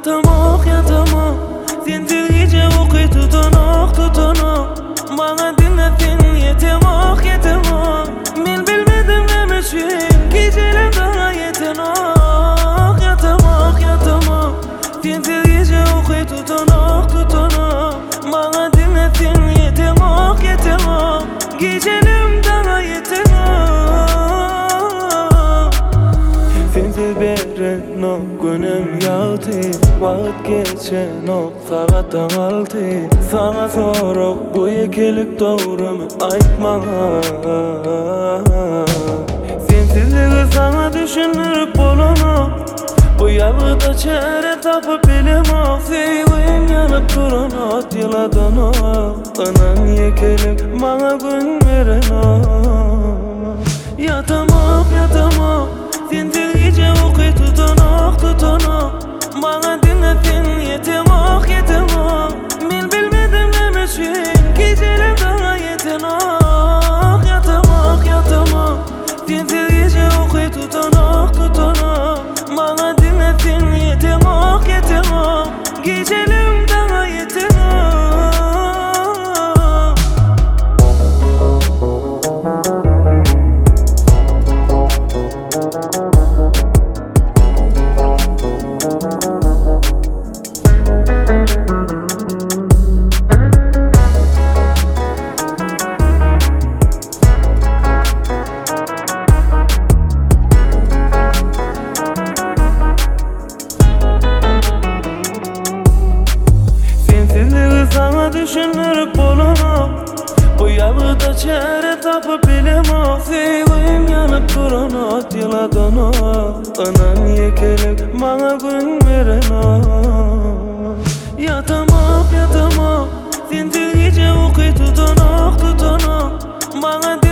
Yatamoq, yatamoq, sen tilgice okuy tutunoq, tutunoq. Bana dinletin yetemoq, yetemoq. Men bilmedim neme üçün geceler daha yetenoq. Yatamoq, yatamoq, sen tilgice okuy tutunoq, tutunoq. Bana dinletin yetemoq, yetemoq. Gecelim daha yetenoq. Sensiz beren o günüm yaltı, vakit geçen o saatten altı. Sana sorup bu ikilik doğru mu aytmana. Sensizliği sana düşünürüp bolana. Bu yalgıda çare tapıp bilemem. Sevgim yanıp duran at yıladan o. Anan yekelik bana gün veren o. Yatamoq, yatamoq, sen tilgice okuy tutunoq, tutunoq. Bana dinletin yetemoq, yetemoq. Men bilmedim neme üçün geceler daha yetenoq. Yatamoq, yatamoq, sen tilgice okuy tutunoq, tutunoq. Bana dinletin yetemoq, yetemoq. Gecelim daha yetenoq. Sensizliği sana düşünürüp bolana. Bu yalgıda çare tapıp bilemem. Sevgim yanıp duran at yıladan o. Anan yekelik bana gün veren o. Yatamoq, yatamoq, sen tilgice okuy tutunoq, tutunoq. Bana